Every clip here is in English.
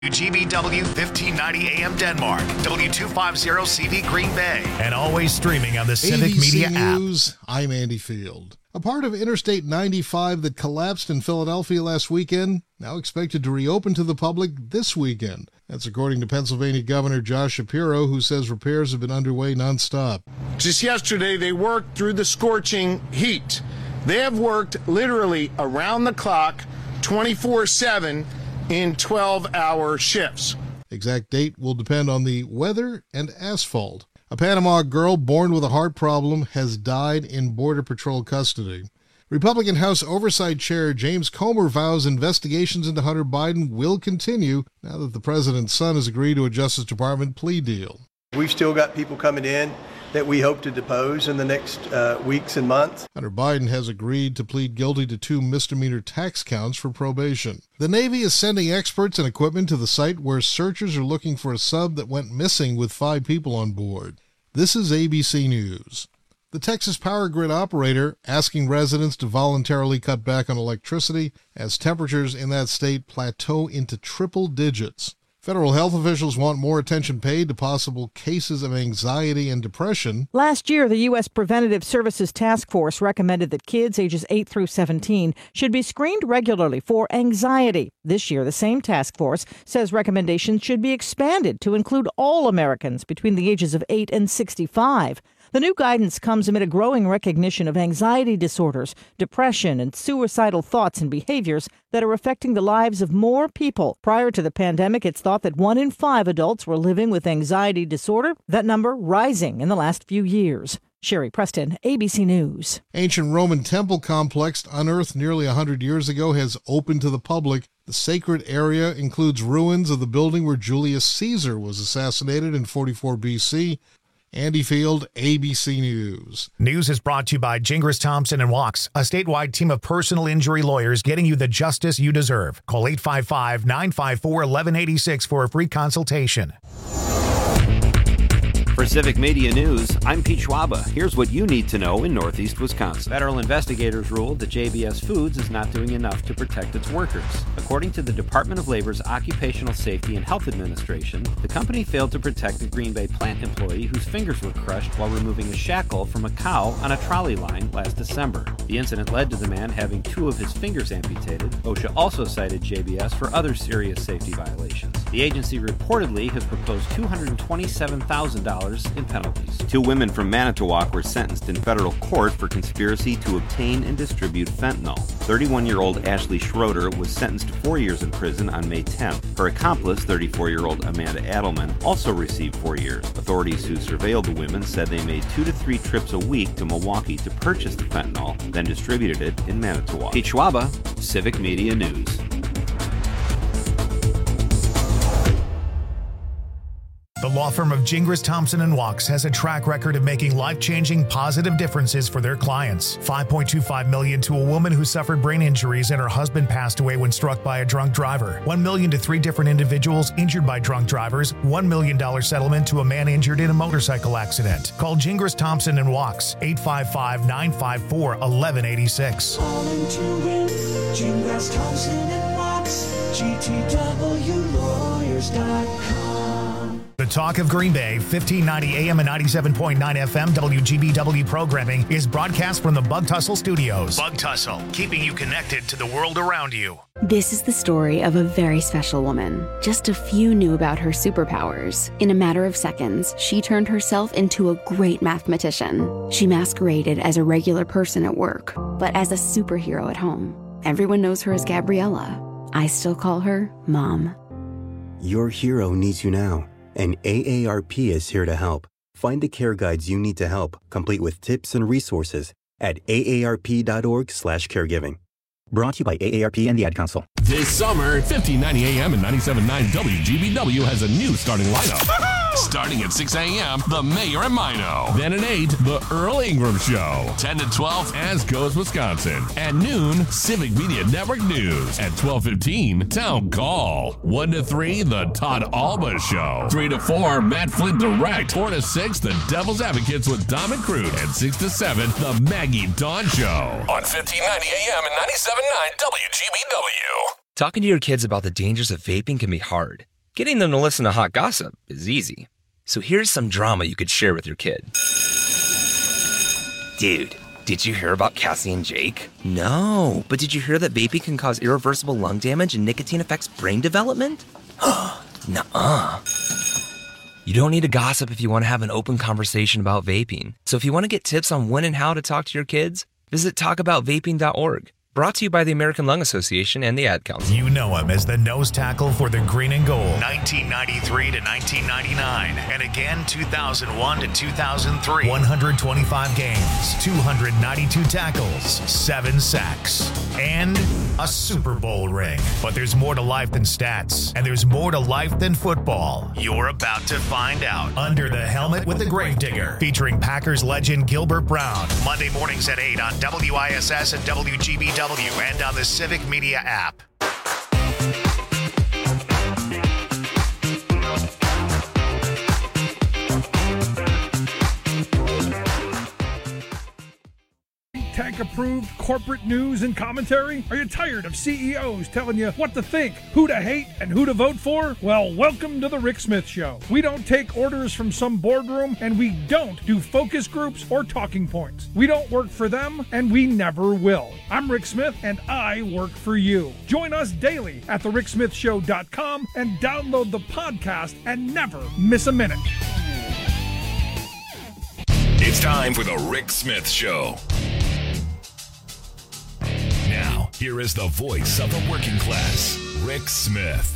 GBW 1590 AM Denmark, W250CV Green Bay, and always streaming on the Civic ABC Media News, I'm Andy Field. A part of Interstate 95 that collapsed in Philadelphia last weekend, now expected to reopen to the public this weekend. That's according to Pennsylvania Governor Josh Shapiro, who says repairs have been underway nonstop. Just yesterday, they worked through the scorching heat. They have worked literally around the clock, 24/7, in 12-hour shifts. Exact date will depend on the weather and asphalt. A Panama girl born with a heart problem has died in Border Patrol custody. Republican House Oversight Chair James Comer vows investigations into Hunter Biden will continue now that the president's son has agreed to a Justice Department plea deal. We've still got people coming in that we hope to depose in the next weeks and months. Hunter Biden has agreed to plead guilty to 2 misdemeanor tax counts for probation. The Navy is sending experts and equipment to the site where searchers are looking for a sub that went missing with 5 people on board. This is ABC News. The Texas Power Grid operator asking residents to voluntarily cut back on electricity as temperatures in that state plateau into triple digits. Federal health officials want more attention paid to possible cases of anxiety and depression. Last year, the U.S. Preventative Services Task Force recommended that kids ages 8 through 17 should be screened regularly for anxiety. This year, the same task force says recommendations should be expanded to include all Americans between the ages of 8 and 65. The new guidance comes amid a growing recognition of anxiety disorders, depression, and suicidal thoughts and behaviors that are affecting the lives of more people. Prior to the pandemic, it's thought that 1 in 5 adults were living with anxiety disorder, that number rising in the last few years. Sherry Preston, ABC News. Ancient Roman temple complex unearthed nearly 100 years ago has opened to the public. The sacred area includes ruins of the building where Julius Caesar was assassinated in 44 BC. Andy Field, ABC News. News is brought to you by Gingras Thompson & Walks, a statewide team of personal injury lawyers getting you the justice you deserve. Call 855-954-1186 for a free consultation. For Civic Media News, I'm Pete Schwaba. Here's what you need to know in Northeast Wisconsin. Federal investigators ruled that JBS Foods is not doing enough to protect its workers. According to the Department of Labor's Occupational Safety and Health Administration, the company failed to protect a Green Bay plant employee whose fingers were crushed while removing a shackle from a cow on a trolley line last December. The incident led to the man having 2 of his fingers amputated. OSHA also cited JBS for other serious safety violations. The agency reportedly has proposed $227,000 in penalties. 2 women from Manitowoc were sentenced in federal court for conspiracy to obtain and distribute fentanyl. 31-year-old Ashley Schroeder was sentenced to 4 years in prison on May 10th. Her accomplice, 34-year-old Amanda Adelman, also received 4 years. Authorities who surveilled the women said they made 2 to 3 trips a week to Milwaukee to purchase the fentanyl, then distributed it in Manitowoc. Pete Schwaba, Civic Media News. The law firm of Gingras Thompson & Walks has a track record of making life-changing positive differences for their clients. $5.25 million to a woman who suffered brain injuries and her husband passed away when struck by a drunk driver. $1 million to 3 different individuals injured by drunk drivers. $1 million settlement to a man injured in a motorcycle accident. Call Gingras Thompson & Walks, 855-954-1186. Calling to win, Gingras Thompson & Walks, GTWlawyers.com. The Talk of Green Bay, 1590 AM and 97.9 FM WGBW programming is broadcast from the Bug Tussle Studios. Bug Tussle, keeping you connected to the world around you. This is the story of a very special woman. Just a few knew about her superpowers. In a matter of seconds, she turned herself into a great mathematician. She masqueraded as a regular person at work, but as a superhero at home. Everyone knows her as Gabriella. I still call her Mom. Your hero needs you now, and AARP is here to help. Find the care guides you need to help, complete with tips and resources at aarp.org/caregiving. Brought to you by AARP and the Ad Council. This summer, 1590 AM and 97.9 WGBW has a new starting lineup. Starting at 6 a.m., The Mayor and Mino. Then at 8, The Earl Ingram Show. 10 to 12, As Goes Wisconsin. At noon, Civic Media Network News. At 12:15, Town Call. 1 to 3, The Todd Alba Show. 3 to 4, Matt Flint Direct. 4 to 6, The Devil's Advocates with Dom and Crude. And 6 to 7, The Maggie Dawn Show. On 1590 AM and 97.9 WGBW. Talking to your kids about the dangers of vaping can be hard. Getting them to listen to hot gossip is easy. So here's some drama you could share with your kid. Dude, did you hear about Cassie and Jake? No, but did you hear that vaping can cause irreversible lung damage and nicotine affects brain development? Nuh-uh. You don't need to gossip if you want to have an open conversation about vaping. So if you want to get tips on when and how to talk to your kids, visit talkaboutvaping.org. Brought to you by the American Lung Association and the Ad Council. You know him as the nose tackle for the Green and Gold, 1993 to 1999, and again 2001 to 2003. 125 games, 292 tackles, 7 sacks, and a Super Bowl ring. But there's more to life than stats, and there's more to life than football. You're about to find out. Under the Helmet with the Gravedigger, featuring Packers legend Gilbert Brown. Monday mornings at 8 on WISS and WGBW. And on the Civic Media app. Tank-approved corporate news and commentary? Are you tired of CEOs telling you what to think, who to hate, and who to vote for? Well, welcome to the Rick Smith Show. We don't take orders from some boardroom, and we don't do focus groups or talking points. We don't work for them, and we never will. I'm Rick Smith, and I work for you. Join us daily at thericksmithshow.com and download the podcast and never miss a minute. It's time for the Rick Smith Show. Now, here is the voice of the working class, Rick Smith.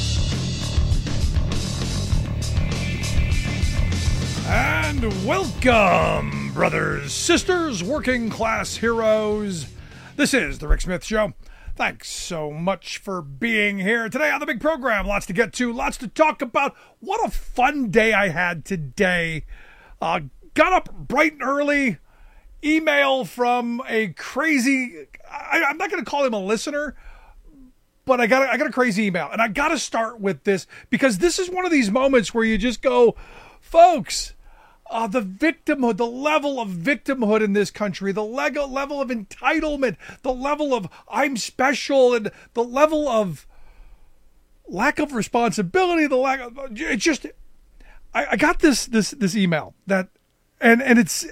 And welcome, brothers, sisters, working class heroes. This is the Rick Smith Show. Thanks so much for being here today on the big program. Lots to get to, lots to talk about. What a fun day I had today. Got up bright and early. Email from a crazy, I'm not going to call him a listener, but I got a crazy email. And I got to start with this because this is one of these moments where you just go, folks, the victimhood, the level of victimhood in this country, the level of entitlement, the level of I'm special, and the level of lack of responsibility, the lack of, it's just, I got this email that, and it's,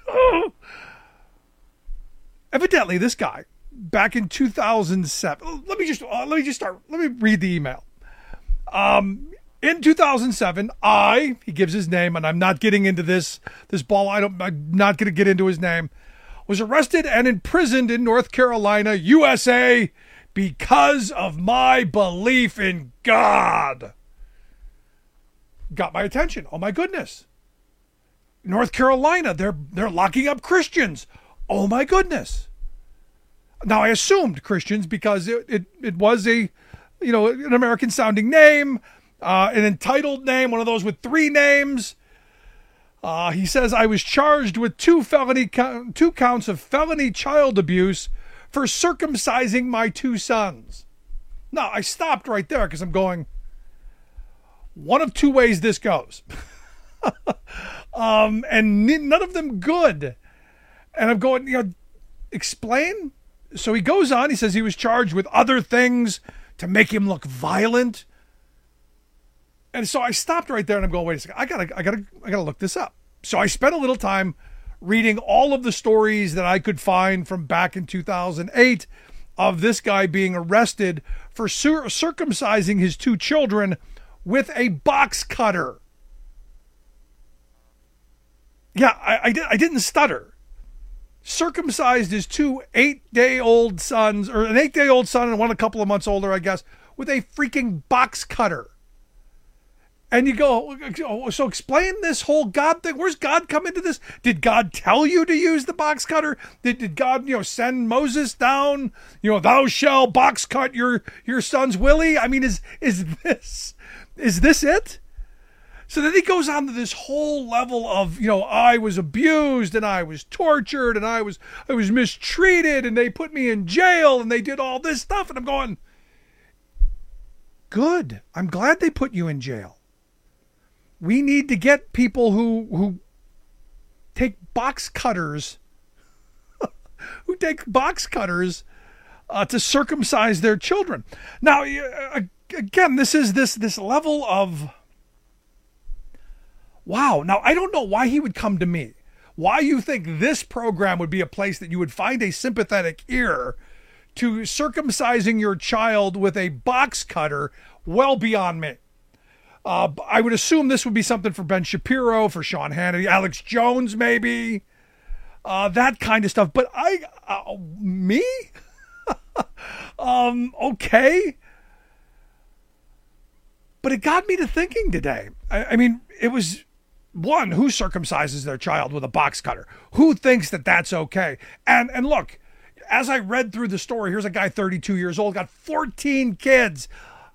evidently this guy back in 2007, let me read the email. In 2007, he gives his name, and I'm not getting into this ball. I'm not going to get into his name, was arrested and imprisoned in North Carolina, USA, because of my belief in God. Got my attention. Oh my goodness. North Carolina, they're locking up Christians. Oh my goodness. Now I assumed Christians because it was an American sounding name, an entitled name, one of those with 3 names. He says I was charged with 2 counts of felony child abuse for circumcising my 2 sons. Now I stopped right there because I'm going, one of 2 ways this goes. And none of them good. And I'm going, explain. So he goes on. He says he was charged with other things to make him look violent. And so I stopped right there and I'm going, wait a second. I gotta look this up. So I spent a little time reading all of the stories that I could find from back in 2008 of this guy being arrested for circumcising his 2 children with a box cutter. Yeah, I didn't stutter. Circumcised his 2 8-day-old sons, or an 8-day-old son and one a couple of months older, I guess, with a freaking box cutter. And you go, so explain this whole God thing. Where's God come into this? Did God tell you to use the box cutter? Did God, send Moses down? Thou shalt box cut your son's Willie? I mean, is this it? So then he goes on to this whole level of, I was abused and I was tortured and I was mistreated and they put me in jail and they did all this stuff. And I'm going, good. I'm glad they put you in jail. We need to get people who take box cutters, to circumcise their children. Now, again, this is this level of, wow. Now, I don't know why he would come to me. Why you think this program would be a place that you would find a sympathetic ear to circumcising your child with a box cutter, well beyond me. I would assume this would be something for Ben Shapiro, for Sean Hannity, Alex Jones, maybe. That kind of stuff. But me? Okay. But it got me to thinking today. I mean, it was, one, who circumcises their child with a box cutter? Who thinks that that's okay? And look, as I read through the story, here's a guy 32 years old, got 14 kids.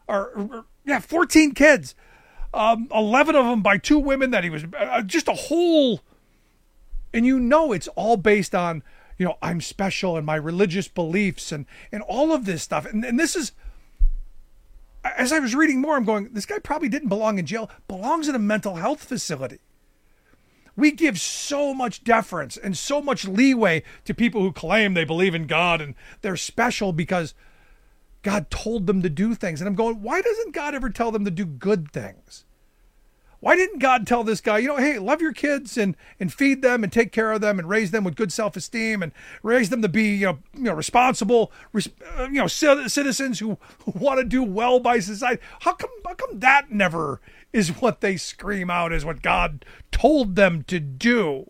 14 kids. 11 of them by two women that he was, just a whole, and it's all based on, I'm special and my religious beliefs and all of this stuff. And this is, as I was reading more, I'm going, this guy probably didn't belong in jail, belongs in a mental health facility. We give so much deference and so much leeway to people who claim they believe in God and they're special because God told them to do things. And I'm going, why doesn't God ever tell them to do good things? Why didn't God tell this guy, hey, love your kids and feed them and take care of them and raise them with good self-esteem and raise them to be, responsible, citizens who want to do well by society? How come that never is what they scream out as what God told them to do?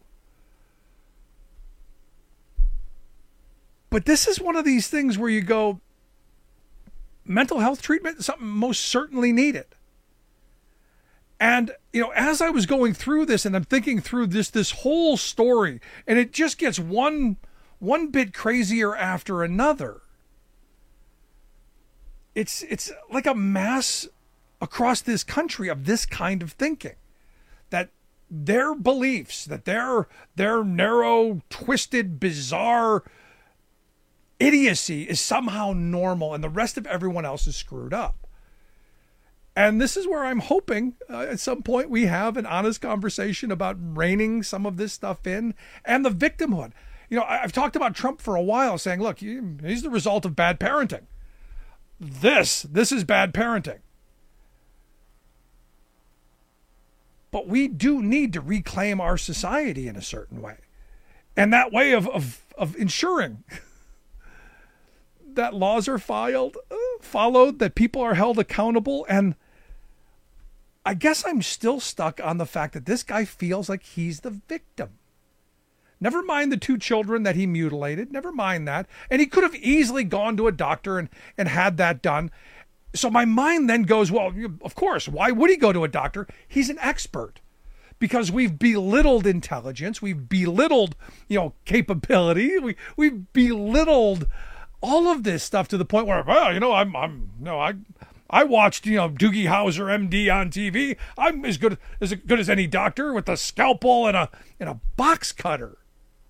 But this is one of these things where you go, mental health treatment is something most certainly needed. And, as I was going through this and I'm thinking through this whole story, and it just gets one bit crazier after another. It's like a mass across this country of this kind of thinking, that their beliefs, that their narrow, twisted, bizarre idiocy is somehow normal and the rest of everyone else is screwed up. And this is where I'm hoping at some point we have an honest conversation about reining some of this stuff in and the victimhood. I've talked about Trump for a while saying, look, he's the result of bad parenting. This is bad parenting. But we do need to reclaim our society in a certain way. And that way of ensuring that laws are followed, that people are held accountable. And I guess I'm still stuck on the fact that this guy feels like he's the victim. Never mind the two children that he mutilated. Never mind that. And he could have easily gone to a doctor and had that done. So my mind then goes, well, of course, why would he go to a doctor? He's an expert. Because we've belittled intelligence. We've belittled, capability. We've belittled all of this stuff to the point where, I watched, Doogie Howser, MD on TV. I'm as good as any doctor with a scalpel and a box cutter.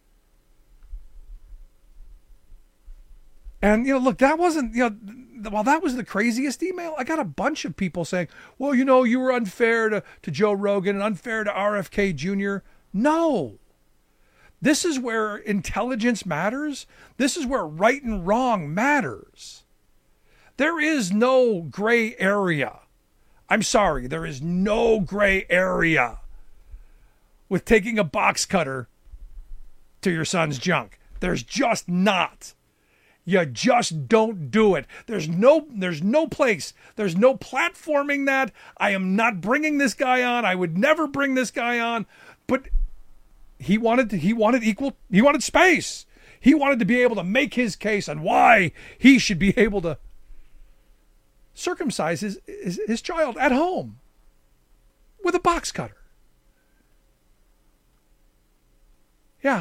And, look, that wasn't, while that was the craziest email, I got a bunch of people saying, well, you were unfair to Joe Rogan and unfair to RFK Jr. No. This is where intelligence matters. This is where right and wrong matters. There is no gray area. I'm sorry, there is no gray area with taking a box cutter to your son's junk. There's just not. You just don't do it. There's no place. There's no platforming that. I am not bringing this guy on. I would never bring this guy on. But he wanted space. He wanted to be able to make his case on why he should be able to circumcise his child at home with a box cutter. Yeah.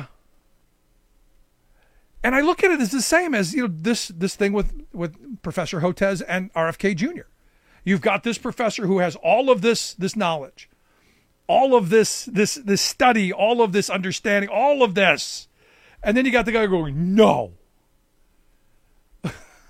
And I look at it as the same as, this thing with Professor Hotez and RFK Jr. You've got this professor who has all of this knowledge, all of this study, all of this understanding, all of this. And then you got the guy going, no.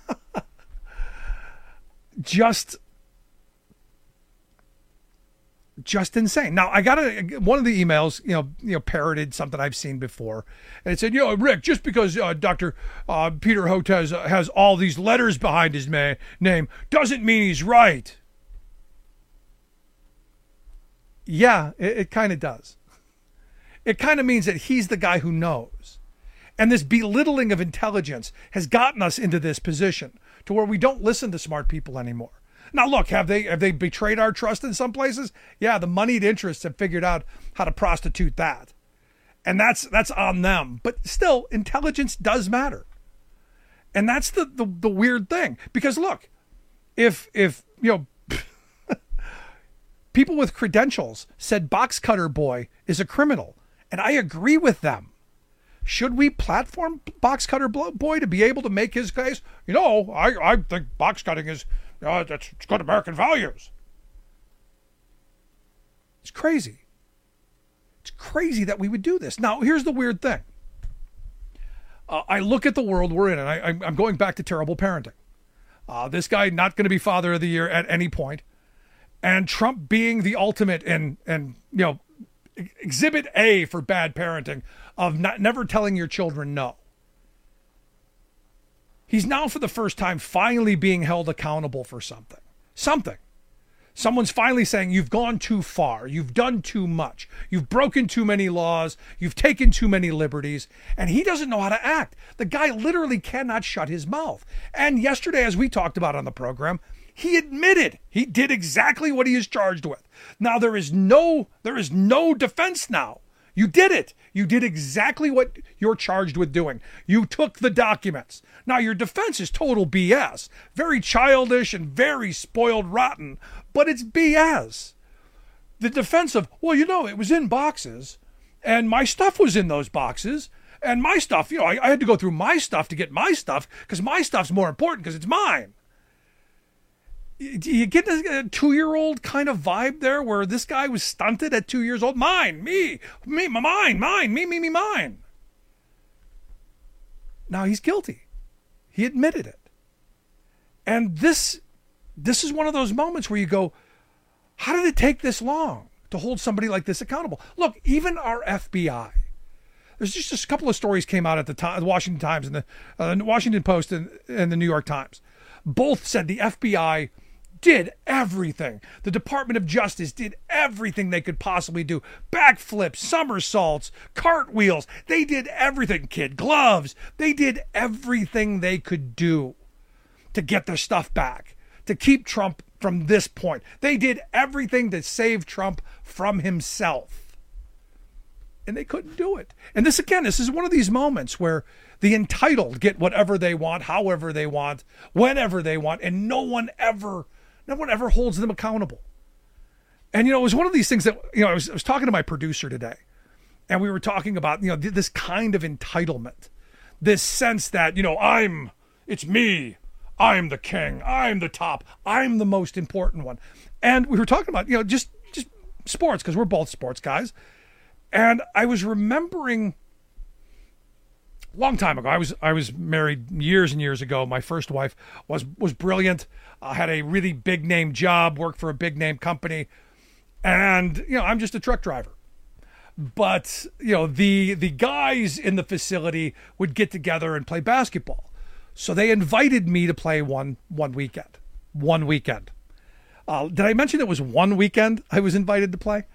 Just Just insane. Now, I got one of the emails, parroted something I've seen before. And it said, Rick, just because Dr. Peter Hotez has all these letters behind his name doesn't mean he's right. Yeah, it kind of does. It kind of means that he's the guy who knows. And this belittling of intelligence has gotten us into this position to where we don't listen to smart people anymore. Now, look, have they betrayed our trust in some places? Yeah, the moneyed interests have figured out how to prostitute that. And that's on them. But still, intelligence does matter. And that's the weird thing. Because look, if people with credentials said Box Cutter Boy is a criminal, and I agree with them, should we platform Box Cutter Boy to be able to make his case? I think box cutting is... it's good American values. It's crazy. It's crazy that we would do this. Now, here's the weird thing. I look at the world we're in, and I'm going back to terrible parenting. This guy not going to be father of the year at any point, and Trump being the ultimate and exhibit A for bad parenting of never telling your children no. He's now, for the first time, finally being held accountable for something. Someone's finally saying, you've gone too far. You've done too much. You've broken too many laws. You've taken too many liberties. And he doesn't know how to act. The guy literally cannot shut his mouth. And yesterday, as we talked about on the program, he admitted he did exactly what he is charged with. Now, there is no defense now. You did it. You did exactly what you're charged with doing. You took the documents. Now, your defense is total BS. Very childish and very spoiled rotten, but it's BS. The defense of, it was in boxes, and my stuff was in those boxes, and my stuff, I had to go through my stuff to get my stuff, because my stuff's more important because it's mine. Do you get a 2-year-old kind of vibe there where this guy was stunted at 2 years old? Mine. Now he's guilty. He admitted it. And this is one of those moments where you go, how did it take this long to hold somebody like this accountable? Look, even our FBI, there's just a couple of stories came out at the Washington Times and the Washington Post and the New York Times. Both said the FBI did everything. The Department of Justice did everything they could possibly do. Backflips, somersaults, cartwheels. They did everything. Kid gloves. They did everything they could do to get their stuff back, to keep Trump from this point. They did everything to save Trump from himself. And they couldn't do it. And this is one of these moments where the entitled get whatever they want, however they want, whenever they want, and no one ever holds them accountable. And, it was one of these things that, I was talking to my producer today, and we were talking about, this kind of entitlement, this sense that, it's me, I'm the king, I'm the top, I'm the most important one. And we were talking about, just sports, because we're both sports guys. And I was remembering a long time ago, I was married years and years ago. My first wife was brilliant. Had a really big name job, worked for a big name company. And, I'm just a truck driver. But, the guys in the facility would get together and play basketball. So they invited me to play one weekend. Did I mention it was one weekend I was invited to play?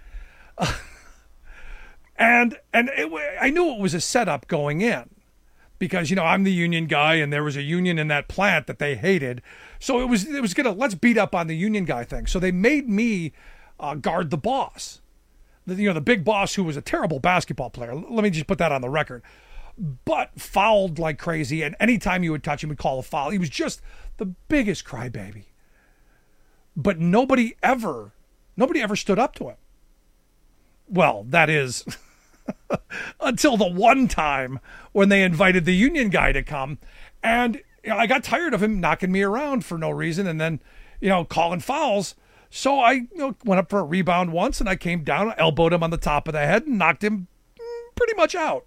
And I knew it was a setup going in because, I'm the union guy and there was a union in that plant that they hated. So it was let's beat up on the union guy thing. So they made me guard the boss, the big boss who was a terrible basketball player. Let me just put that on the record, but fouled like crazy. And anytime you would touch him, he'd call a foul. He was just the biggest crybaby, but nobody ever stood up to him. Well, that is until the one time when they invited the union guy to come. And I got tired of him knocking me around for no reason and then, calling fouls. So I went up for a rebound once and I came down, elbowed him on the top of the head and knocked him pretty much out.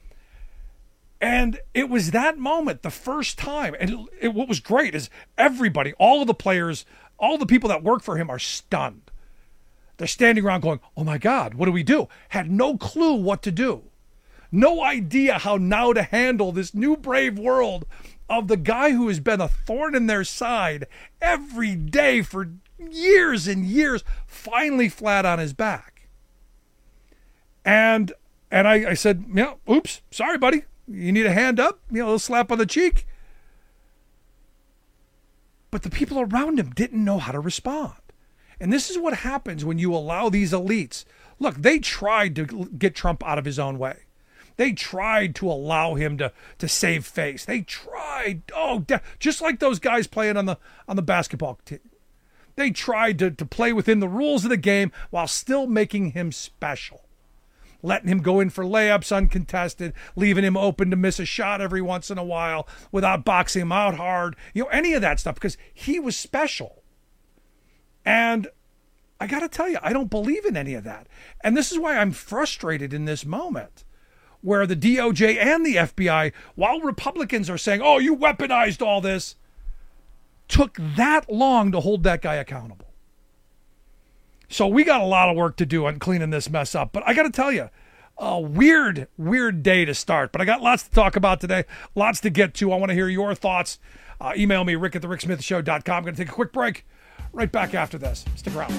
And it was that moment, the first time. And what was great is everybody, all of the players, all the people that work for him are stunned. They're standing around going, oh my God, what do we do? Had no clue what to do. No idea how now to handle this new brave world of the guy who has been a thorn in their side every day for years and years, finally flat on his back. And I said, oops, sorry, buddy. You need a hand up, a little slap on the cheek. But the people around him didn't know how to respond. And this is what happens when you allow these elites. Look, they tried to get Trump out of his own way. They tried to allow him to save face. They tried, just like those guys playing on the basketball team. They tried to play within the rules of the game while still making him special. Letting him go in for layups uncontested, leaving him open to miss a shot every once in a while without boxing him out hard. Any of that stuff, because he was special. And I got to tell you, I don't believe in any of that. And this is why I'm frustrated in this moment, where the DOJ and the FBI, while Republicans are saying, oh, you weaponized all this, took that long to hold that guy accountable. So we got a lot of work to do on cleaning this mess up. But I got to tell you, a weird day to start. But I got lots to talk about today, lots to get to. I want to hear your thoughts. Email me, rick@thericksmithshow.com. I'm going to take a quick break. Right back after this. Stick around.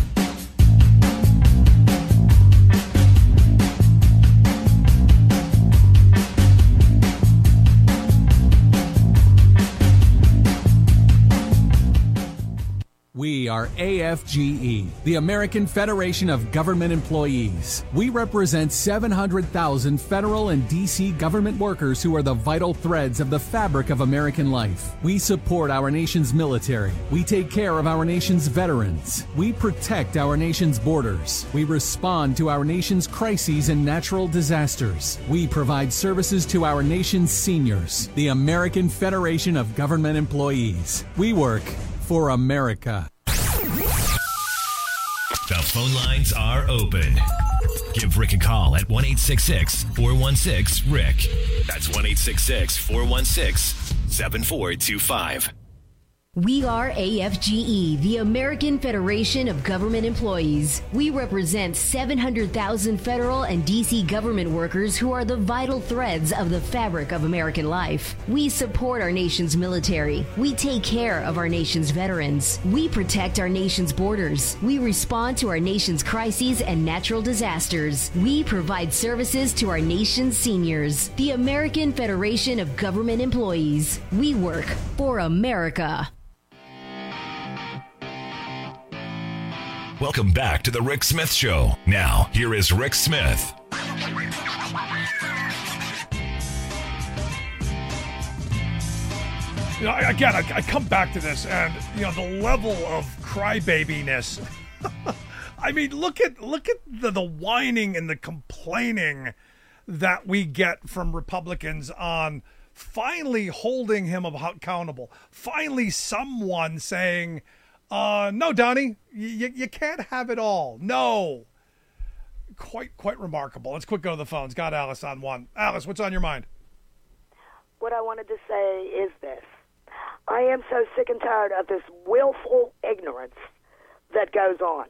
We are AFGE, the American Federation of Government Employees. We represent 700,000 federal and D.C. government workers who are the vital threads of the fabric of American life. We support our nation's military. We take care of our nation's veterans. We protect our nation's borders. We respond to our nation's crises and natural disasters. We provide services to our nation's seniors. The American Federation of Government Employees. We work for America. The phone lines are open. Give Rick a call at 1-866-416-RICK. That's 1-866-416-7425. We are AFGE, the American Federation of Government Employees. We represent 700,000 federal and D.C. government workers who are the vital threads of the fabric of American life. We support our nation's military. We take care of our nation's veterans. We protect our nation's borders. We respond to our nation's crises and natural disasters. We provide services to our nation's seniors. The American Federation of Government Employees. We work for America. Welcome back to the Rick Smith Show. Now, here is Rick Smith. Again, I come back to this, and the level of crybabiness. I mean, look at the whining and the complaining that we get from Republicans on finally holding him accountable. Finally, someone saying, no, Donnie, you can't have it all. No. Quite remarkable. Let's quick go to the phones. Got Alice on one. Alice, what's on your mind? What I wanted to say is this. I am so sick and tired of this willful ignorance that goes on.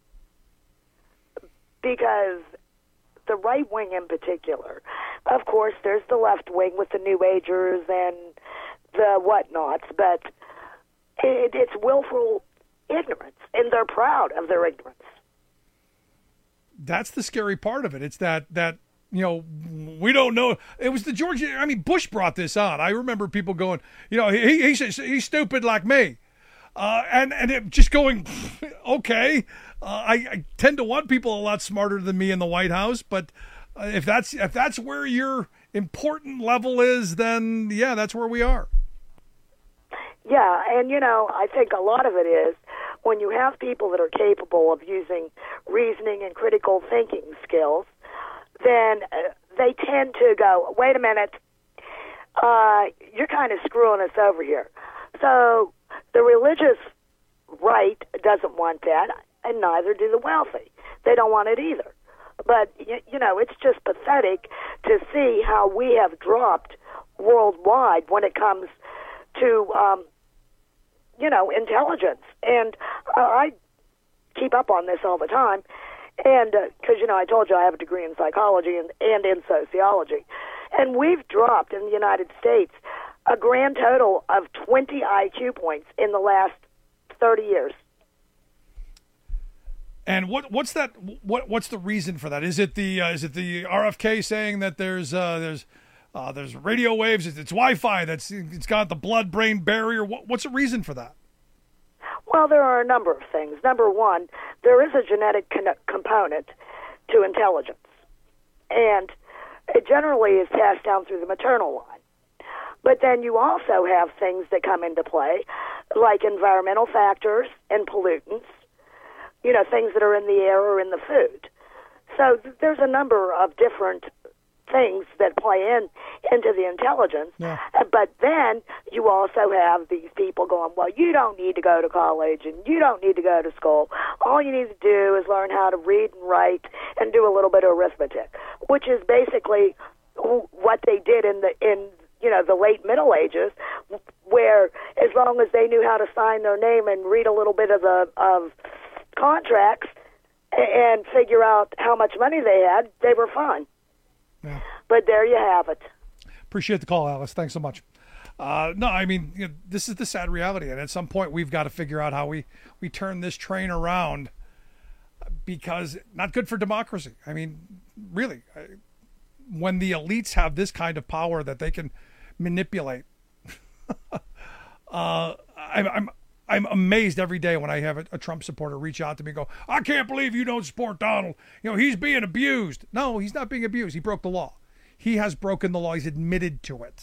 Because the right wing in particular, of course, there's the left wing with the New Agers and the whatnots, but it's willful ignorance, and they're proud of their ignorance. That's the scary part of it. It's that we don't know. It was Bush brought this on. I remember people going, he's stupid like me. And it just going, okay. I tend to want people a lot smarter than me in the White House, but if that's where your important level is, then yeah, that's where we are. Yeah, and I think a lot of it is when you have people that are capable of using reasoning and critical thinking skills, then they tend to go, wait a minute, you're kind of screwing us over here. So the religious right doesn't want that, and neither do the wealthy. They don't want it either. But, it's just pathetic to see how we have dropped worldwide when it comes to, intelligence. And I keep up on this all the time. And because, I told you I have a degree in psychology and in sociology. And we've dropped in the United States a grand total of 20 IQ points in the last 30 years. And what's that? What's the reason for that? Is it the RFK saying that there's radio waves? It's Wi-Fi it's got the blood-brain barrier. What's the reason for that? Well, there are a number of things. Number one, there is a genetic component to intelligence, and it generally is passed down through the maternal line. But then you also have things that come into play, like environmental factors and pollutants, things that are in the air or in the food. So there's a number of different things that play into the intelligence. Yeah. But then you also have these people going, well, you don't need to go to college and you don't need to go to school. All you need to do is learn how to read and write and do a little bit of arithmetic, which is basically what they did in the late Middle Ages, where as long as they knew how to sign their name and read a little bit of contracts and figure out how much money they had, they were fine. Yeah. But there you have it. Appreciate the call, Alice. Thanks so much. No, I mean, this is the sad reality, and at some point we've got to figure out how we turn this train around, because not good for democracy. I mean, really, when the elites have this kind of power that they can manipulate, I'm amazed every day when I have a Trump supporter reach out to me and go, I can't believe you don't support Donald. He's being abused. No, he's not being abused. He broke the law. He has broken the law. He's admitted to it.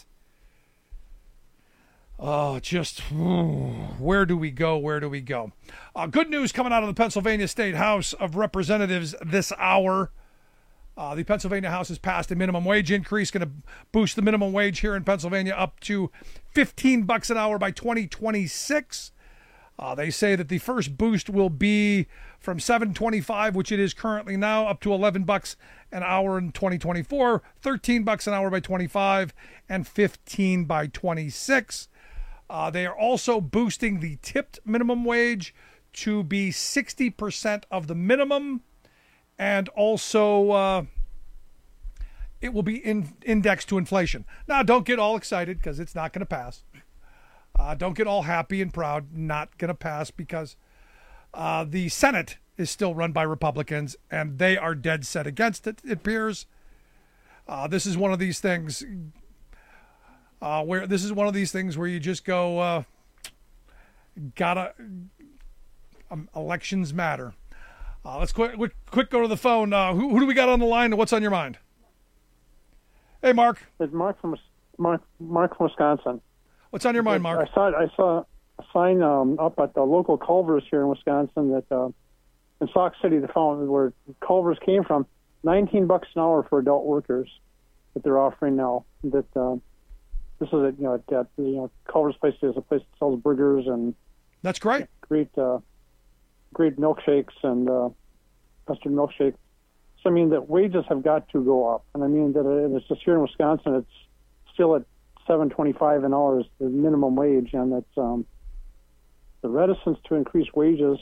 Where do we go? Where do we go? Good news coming out of the Pennsylvania State House of Representatives this hour. The Pennsylvania House has passed a minimum wage increase, going to boost the minimum wage here in Pennsylvania up to $15 an hour by 2026. They say that the first boost will be from $7.25, which it is currently now, up to $11 an hour in 2024, $13 an hour by 25, and $15 by 26. They are also boosting the tipped minimum wage to be 60% of the minimum, and also it will be indexed to inflation. Now, don't get all excited because it's not going to pass. Don't get all happy and proud. Not going to pass because the Senate is still run by Republicans, and they are dead set against it, it appears. This is one of these things where you just go, elections matter. Let's quick go to the phone. Who do we got on the line, and what's on your mind? Hey, Mark. It's Mark from Wisconsin. What's on your mind, Mark? I saw a sign up at the local Culver's here in Wisconsin that in Sauk City, the phone where Culver's came from, $19 an hour for adult workers that they're offering now. That this is Culver's place is a place that sells burgers and that's great. Great milkshakes and custard milkshake. So I mean that wages have got to go up, and I mean that it's just here in Wisconsin. It's still at $7.25 an hour is the minimum wage, and that's the reticence to increase wages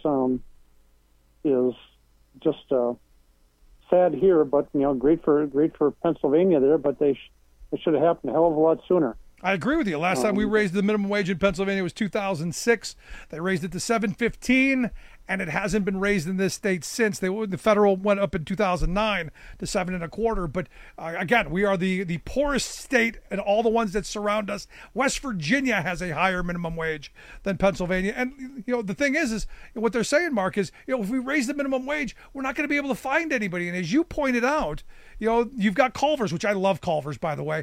is just sad here, but great for Pennsylvania there. But it should have happened a hell of a lot sooner. I agree with you. Last time we raised the minimum wage in Pennsylvania was 2006. They raised it to $7.15, and it hasn't been raised in this state since. The federal went up in 2009 to $7.25. But again, we are the poorest state in all the ones that surround us. West Virginia has a higher minimum wage than Pennsylvania. And the thing is what they're saying, Mark, is if we raise the minimum wage, we're not going to be able to find anybody. And as you pointed out, you've got Culver's, which I love Culver's, by the way.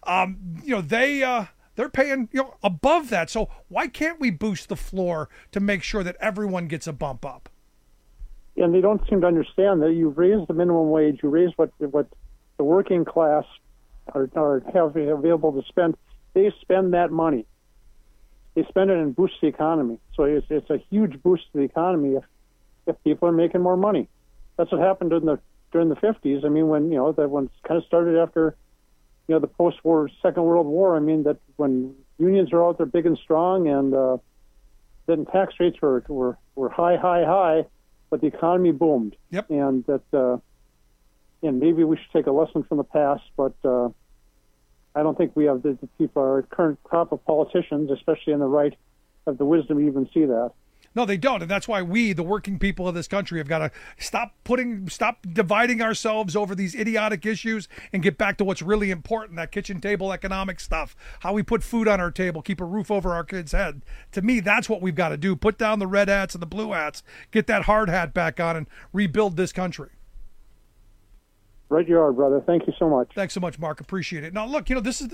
They're paying above that. So why can't we boost the floor to make sure that everyone gets a bump up? And they don't seem to understand that you've raised the minimum wage, you raise what the working class are have available to spend. They spend that money. They spend it and boost the economy. So it's a huge boost to the economy if people are making more money. That's what happened during the 50s. I mean, when that when it kind of started after the post-war Second World War. I mean that when unions are out there big and strong, and then tax rates were high, but the economy boomed. Yep. And that, and maybe we should take a lesson from the past, but I don't think we have the people, our current crop of politicians, especially in the right, have the wisdom to even see that. No, they don't, and that's why we, the working people of this country, have got to stop dividing ourselves over these idiotic issues and get back to what's really important, that kitchen table economic stuff, how we put food on our table, keep a roof over our kids' head. To me, that's what we've got to do. Put down the red hats and the blue hats, get that hard hat back on, and rebuild this country. Right you are, brother. Thank you so much. Thanks so much, Mark. Appreciate it. Now, look,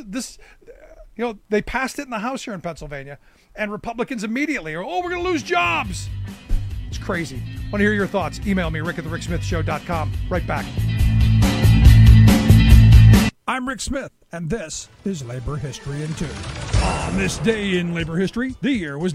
they passed it in the House here in Pennsylvania, and Republicans immediately are, we're going to lose jobs. It's crazy. Want to hear your thoughts? Email me, rick@thericksmithshow.com. Right back. I'm Rick Smith, and this is Labor History in 2. On this day in labor history, the year was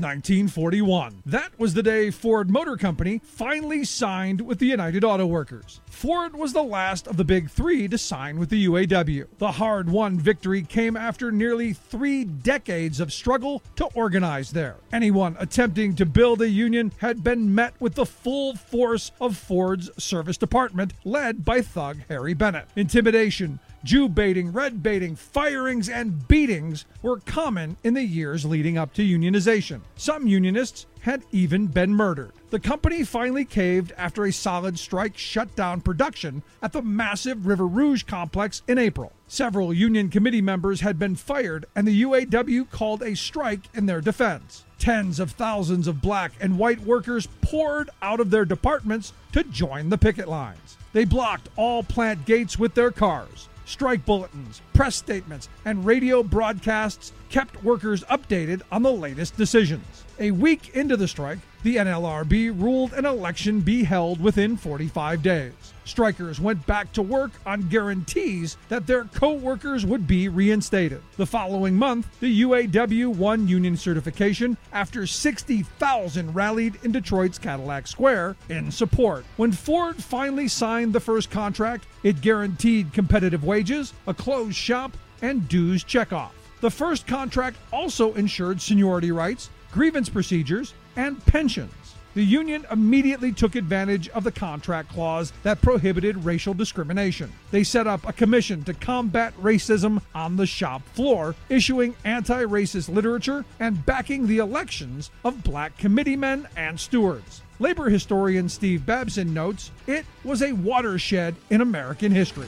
1941. That was the day Ford Motor Company finally signed with the United Auto Workers. Ford was the last of the big three to sign with the UAW. The hard-won victory came after nearly 3 decades of struggle to organize there. Anyone attempting to build a union had been met with the full force of Ford's service department, led by thug Harry Bennett. Intimidation, Jew baiting, red baiting, firings, and beatings were common in the years leading up to unionization. Some unionists had even been murdered. The company finally caved after a solid strike shut down production at the massive River Rouge complex in April. Several union committee members had been fired, and the UAW called a strike in their defense. Tens of thousands of black and white workers poured out of their departments to join the picket lines. They blocked all plant gates with their cars. Strike bulletins, press statements, and radio broadcasts kept workers updated on the latest decisions. A week into the strike, the NLRB ruled an election be held within 45 days. Strikers went back to work on guarantees that their co-workers would be reinstated. The following month, the UAW won union certification after 60,000 rallied in Detroit's Cadillac Square in support. When Ford finally signed the first contract, it guaranteed competitive wages, a closed shop, and dues checkoff. The first contract also ensured seniority rights, grievance procedures, and pensions. The union immediately took advantage of the contract clause that prohibited racial discrimination. They set up a commission to combat racism on the shop floor, issuing anti-racist literature and backing the elections of black committeemen and stewards. Labor historian Steve Babson notes, it was a watershed in American history.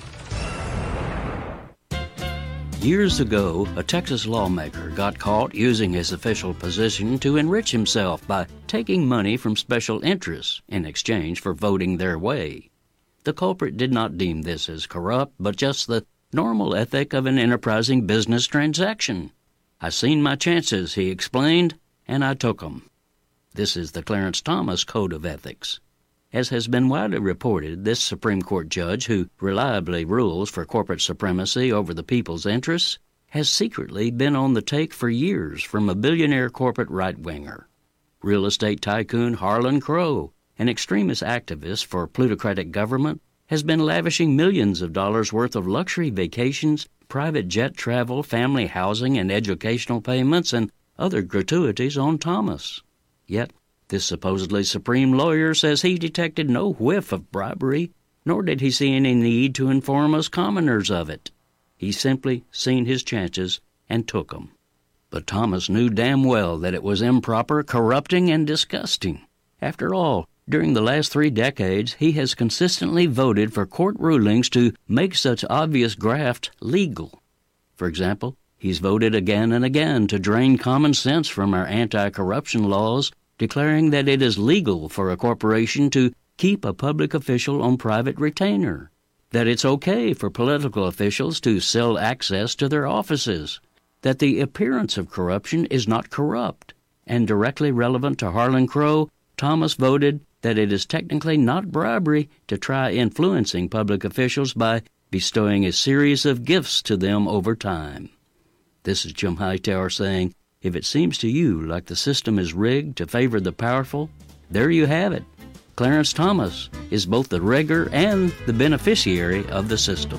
Years ago, a Texas lawmaker got caught using his official position to enrich himself by taking money from special interests in exchange for voting their way. The culprit did not deem this as corrupt, but just the normal ethic of an enterprising business transaction. "I seen my chances," he explained, "and I took 'em." This is the Clarence Thomas Code of Ethics. As has been widely reported, this Supreme Court judge, who reliably rules for corporate supremacy over the people's interests, has secretly been on the take for years from a billionaire corporate right-winger. Real estate tycoon Harlan Crow, an extremist activist for plutocratic government, has been lavishing millions of dollars worth of luxury vacations, private jet travel, family housing, and educational payments, and other gratuities on Thomas. Yet, this supposedly supreme lawyer says he detected no whiff of bribery, nor did he see any need to inform us commoners of it. He simply seen his chances and took 'em. But Thomas knew damn well that it was improper, corrupting, and disgusting. After all, during the last 3 decades, he has consistently voted for court rulings to make such obvious graft legal. For example, he's voted again and again to drain common sense from our anti-corruption laws, declaring that it is legal for a corporation to keep a public official on private retainer, that it's okay for political officials to sell access to their offices, that the appearance of corruption is not corrupt, and directly relevant to Harlan Crow, Thomas voted that it is technically not bribery to try influencing public officials by bestowing a series of gifts to them over time. This is Jim Hightower saying, if it seems to you like the system is rigged to favor the powerful, there you have it. Clarence Thomas is both the rigger and the beneficiary of the system.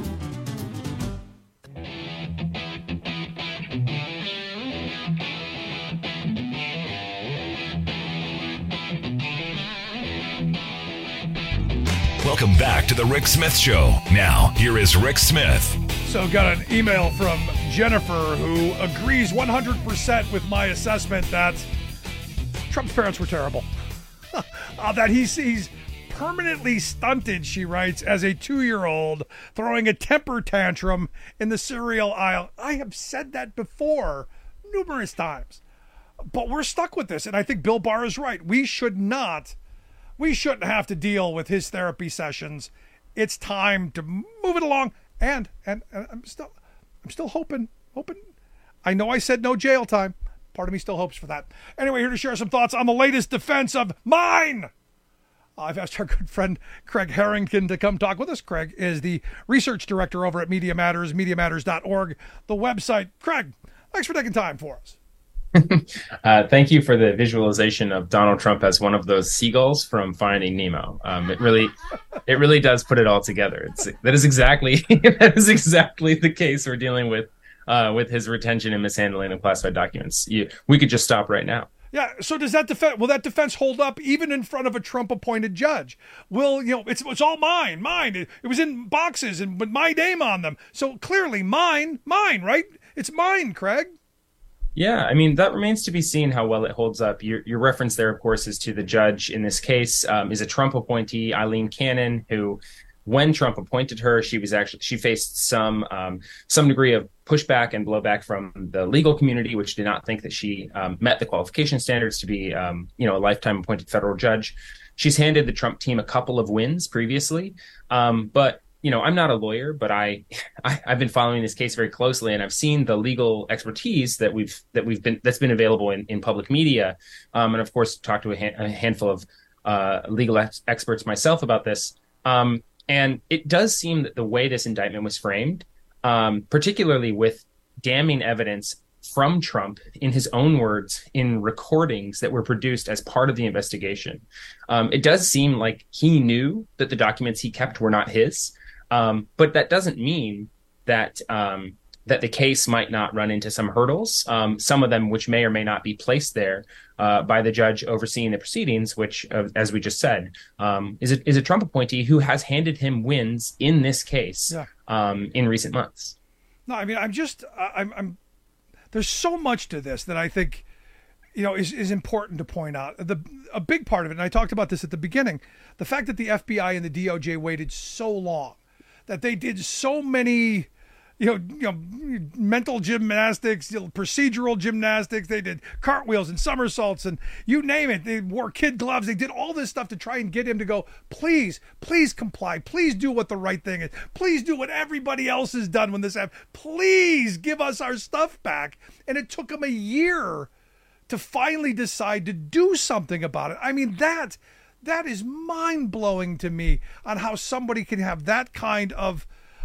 Welcome back to the Rick Smith Show. Now, here is Rick Smith. So got an email from Jennifer who agrees 100% with my assessment that Trump's parents were terrible. That he's permanently stunted, she writes, as a 2-year-old throwing a temper tantrum in the cereal aisle. I have said that before numerous times, but we're stuck with this. And I think Bill Barr is right. We shouldn't have to deal with his therapy sessions. It's time to move it along. And I'm still hoping. I know I said no jail time. Part of me still hopes for that. Anyway, here to share some thoughts on the latest defense of mine. I've asked our good friend Craig Harrington to come talk with us. Craig is the research director over at Media Matters, MediaMatters.org, the website. Craig, thanks for taking time for us. Thank you for the visualization of Donald Trump as one of those seagulls from Finding Nemo. It really does put it all together. That is exactly the case we're dealing with his retention and mishandling of classified documents. We could just stop right now. Yeah. So will that defense hold up even in front of a Trump-appointed judge? It's all mine. It was in boxes and with my name on them. So clearly mine, right? It's mine, Craig. Yeah, I mean, that remains to be seen how well it holds up. Your reference there, of course, is to the judge in this case, is a Trump appointee, Eileen Cannon, who, when Trump appointed her, she faced some degree of pushback and blowback from the legal community, which did not think that she met the qualification standards to be, a lifetime appointed federal judge. She's handed the Trump team a couple of wins previously, but I'm not a lawyer, but I've been following this case very closely, and I've seen the legal expertise that's been available in public media, and of course talked to a handful of legal experts myself about this. And it does seem that the way this indictment was framed, particularly with damning evidence from Trump, in his own words, in recordings that were produced as part of the investigation, it does seem like he knew that the documents he kept were not his. But that doesn't mean that the case might not run into some hurdles, some of them which may or may not be placed there by the judge overseeing the proceedings, which, as we just said, is a Trump appointee who has handed him wins in this case in recent months. No, I mean, I'm there's so much to this that I think, is important to point out. A big part of it, and I talked about this at the beginning, the fact that the FBI and the DOJ waited so long, that they did so many, mental gymnastics, procedural gymnastics. They did cartwheels and somersaults and you name it. They wore kid gloves. They did all this stuff to try and get him to go, please comply. Please do what the right thing is. Please do what everybody else has done when this happened. Please give us our stuff back. And it took him a year to finally decide to do something about it. I mean, that is mind-blowing to me on how somebody can have that kind of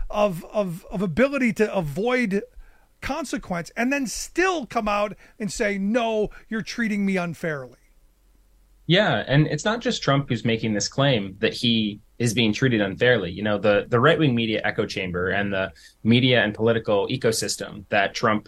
ability to avoid consequence and then still come out and say, no, you're treating me unfairly. Yeah, and it's not just Trump who's making this claim that he is being treated unfairly. The right-wing media echo chamber and the media and political ecosystem that Trump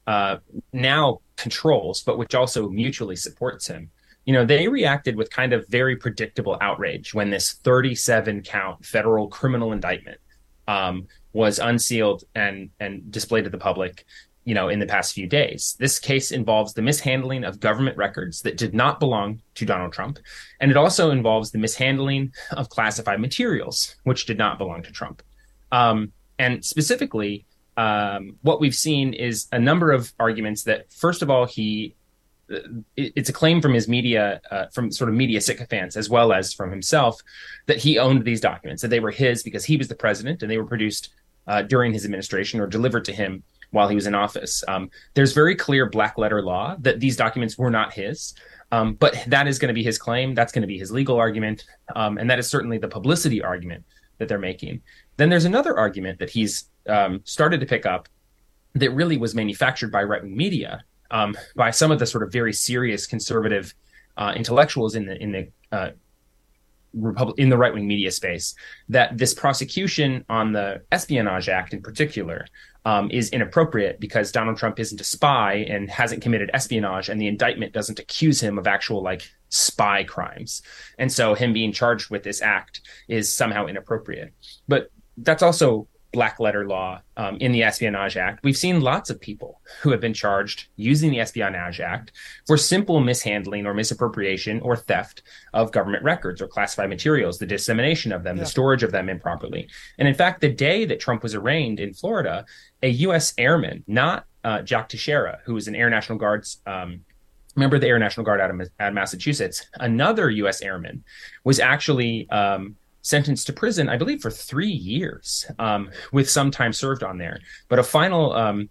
now controls, but which also mutually supports him. They reacted with kind of very predictable outrage when this 37-count federal criminal indictment was unsealed and displayed to the public, in the past few days. This case involves the mishandling of government records that did not belong to Donald Trump. And it also involves the mishandling of classified materials, which did not belong to Trump. And specifically, what we've seen is a number of arguments that, first of all, it's a claim from his media, from sort of media sycophants, as well as from himself, that he owned these documents, that they were his because he was the president and they were produced during his administration or delivered to him while he was in office. There's very clear black letter law that these documents were not his, but that is going to be his claim. That's going to be his legal argument. And that is certainly the publicity argument that they're making. Then there's another argument that he's started to pick up that really was manufactured by right-wing media, by some of the sort of very serious conservative intellectuals in the in the right-wing media space, that this prosecution on the Espionage Act in particular is inappropriate because Donald Trump isn't a spy and hasn't committed espionage, and the indictment doesn't accuse him of actual like spy crimes. And so him being charged with this act is somehow inappropriate. But that's also black letter law in the Espionage Act. We've seen lots of people who have been charged using the Espionage Act for simple mishandling or misappropriation or theft of government records or classified materials, the dissemination of them, the storage of them improperly. And in fact, the day that Trump was arraigned in Florida, a U.S. airman, not Jack Teixeira, who was an Air National Guard's member of the Air National Guard out of Massachusetts, another U.S. airman was actually sentenced to prison, I believe, for 3 years, with some time served on there. But a final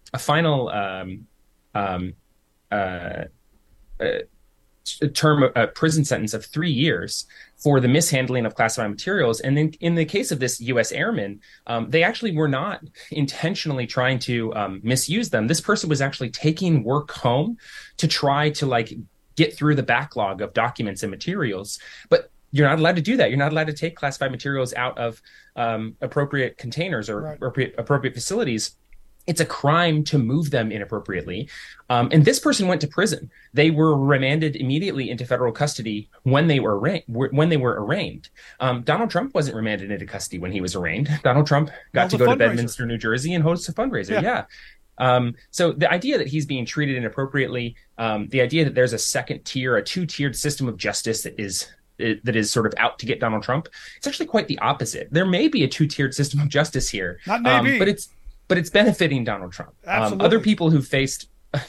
term, a prison sentence of 3 years for the mishandling of classified materials. And then in the case of this U.S. airman, they actually were not intentionally trying to misuse them. This person was actually taking work home to try to like get through the backlog of documents and materials. But you're not allowed to do that. You're not allowed to take classified materials out of appropriate containers or appropriate facilities. It's a crime to move them inappropriately. And this person went to prison. They were remanded immediately into federal custody when they were arraigned. Donald Trump wasn't remanded into custody when he was arraigned. Donald Trump got to go to Bedminster, New Jersey and host a fundraiser. Yeah. So the idea that he's being treated inappropriately, the idea that there's a second tier, a two-tiered system of justice that is sort of out to get Donald Trump, it's actually quite the opposite. There may be a two-tiered system of justice here, but it's benefiting Donald Trump. Other people who faced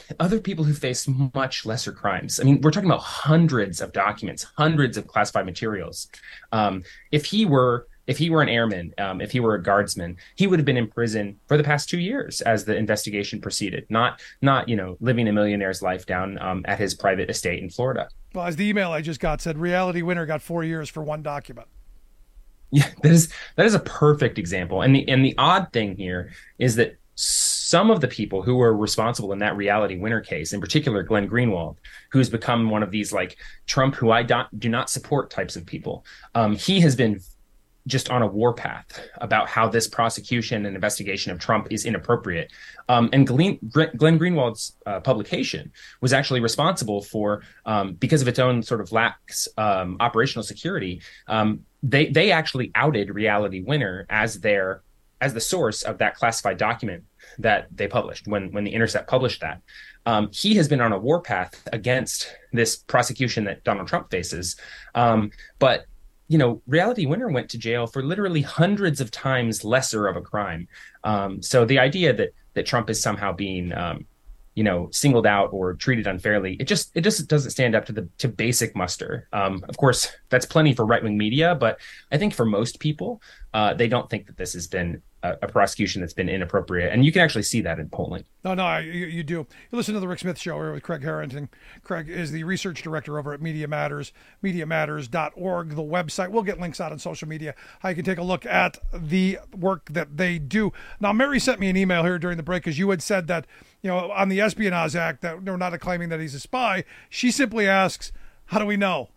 much lesser crimes. I mean, we're talking about hundreds of documents, hundreds of classified materials. If he were an airman, if he were a guardsman, he would have been in prison for the past 2 years as the investigation proceeded, not living a millionaire's life down at his private estate in Florida. Well, as the email I just got said, Reality Winner got 4 years for one document. Yeah, that is a perfect example. And the odd thing here is that some of the people who were responsible in that Reality Winner case, in particular Glenn Greenwald, who's become one of these like Trump who I do not support types of people, he has been just on a warpath about how this prosecution and investigation of Trump is inappropriate. And Glenn Greenwald's publication was actually responsible for, because of its own sort of lax operational security, they actually outed Reality Winner as the source of that classified document that they published when The Intercept published that. He has been on a warpath against this prosecution that Donald Trump faces. But Reality Winner went to jail for literally hundreds of times lesser of a crime. So the idea that Trump is somehow being, singled out or treated unfairly, it just doesn't stand up to basic muster. Of course, that's plenty for right-wing media, but I think for most people, they don't think that this has been a prosecution that's been inappropriate. And you can actually see that in polling. No, you do. You listen to the Rick Smith Show here with Craig Harrington. Craig is the research director over at Media Matters, MediaMatters.org, the website. We'll get links out on social media how you can take a look at the work that they do. Now, Mary sent me an email here during the break because you had said that, on the Espionage Act, that they're not claiming that he's a spy. She simply asks, how do we know?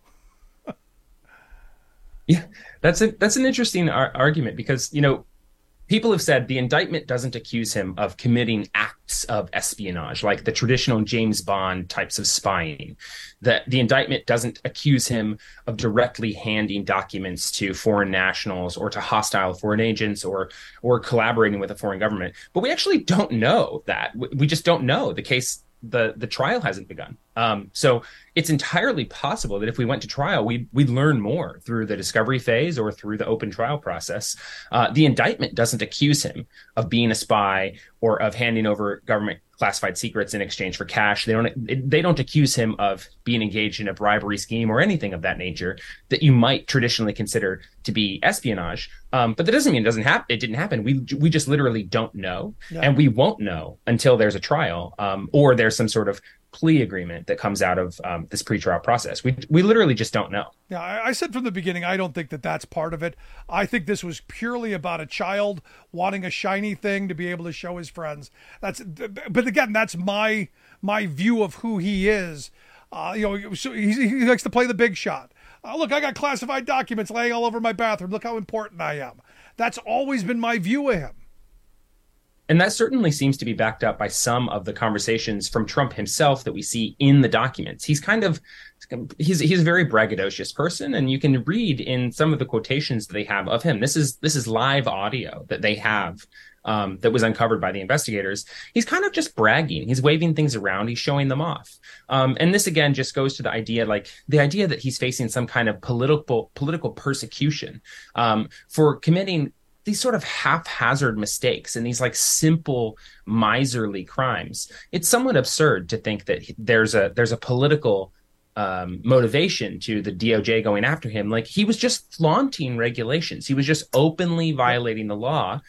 Yeah, that's an interesting argument because, people have said the indictment doesn't accuse him of committing acts of espionage, like the traditional James Bond types of spying. That the indictment doesn't accuse him of directly handing documents to foreign nationals or to hostile foreign agents or collaborating with a foreign government. But we actually don't know that. We just don't know. The case, the trial hasn't begun. So it's entirely possible that if we went to trial, we'd learn more through the discovery phase or through the open trial process. The indictment doesn't accuse him of being a spy or of handing over government classified secrets in exchange for cash. They don't accuse him of being engaged in a bribery scheme or anything of that nature that you might traditionally consider to be espionage. But that doesn't mean it didn't happen. We just literally don't know, and we won't know until there's a trial or there's some sort of plea agreement that comes out of this pretrial process. We literally just don't know. Yeah, I said from the beginning, I don't think that that's part of it. I think this was purely about a child wanting a shiny thing to be able to show his friends. But again, that's my view of who he is. So he likes to play the big shot. Look, I got classified documents laying all over my bathroom. Look how important I am. That's always been my view of him. And that certainly seems to be backed up by some of the conversations from Trump himself that we see in the documents. He's a very braggadocious person, and you can read in some of the quotations that they have of him. This is live audio that they have that was uncovered by the investigators. He's kind of just bragging. He's waving things around. He's showing them off. And this again just goes to the idea that he's facing some kind of political persecution for committing these sort of haphazard mistakes and these like simple miserly crimes. It's somewhat absurd to think that there's a political motivation to the DOJ going after him. Like, he was just flaunting regulations. He was just openly violating the law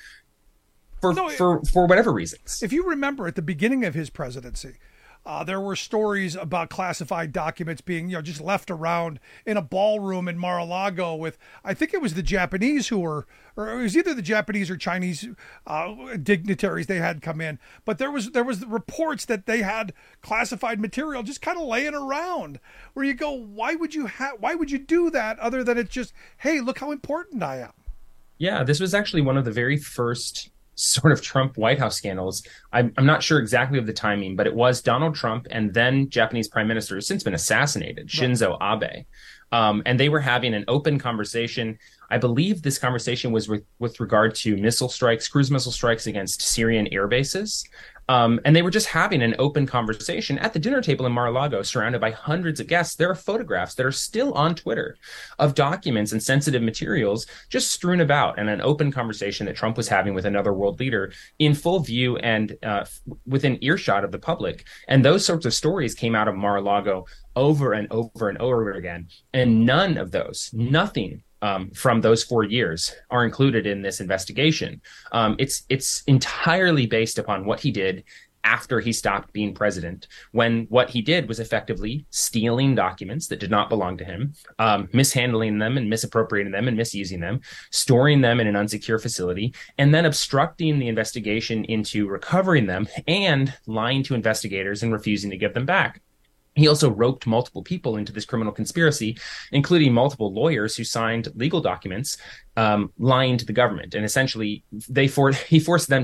for whatever reasons. If you remember at the beginning of his presidency, there were stories about classified documents being, just left around in a ballroom in Mar-a-Lago with, I think it was the Japanese who were, or it was either the Japanese or Chinese dignitaries they had come in. But there was reports that they had classified material just kind of laying around, where you go, why would you do that other than it's just, hey, look how important I am? Yeah, this was actually one of the very first sort of Trump White House scandals. I'm not sure exactly of the timing, but it was Donald Trump and then Japanese Prime Minister, who's since been assassinated, Shinzo Abe. And they were having an open conversation. I believe this conversation was with regard to cruise missile strikes against Syrian air bases. And they were just having an open conversation at the dinner table in Mar-a-Lago, surrounded by hundreds of guests. There are photographs that are still on Twitter of documents and sensitive materials just strewn about, and an open conversation that Trump was having with another world leader in full view and within earshot of the public. And those sorts of stories came out of Mar-a-Lago over and over and over again. And nothing from those 4 years are included in this investigation. It's entirely based upon what he did after he stopped being president, when what he did was effectively stealing documents that did not belong to him, mishandling them and misappropriating them and misusing them, storing them in an unsecure facility, and then obstructing the investigation into recovering them and lying to investigators and refusing to give them back. He also roped multiple people into this criminal conspiracy, including multiple lawyers who signed legal documents lying to the government. And essentially, he forced them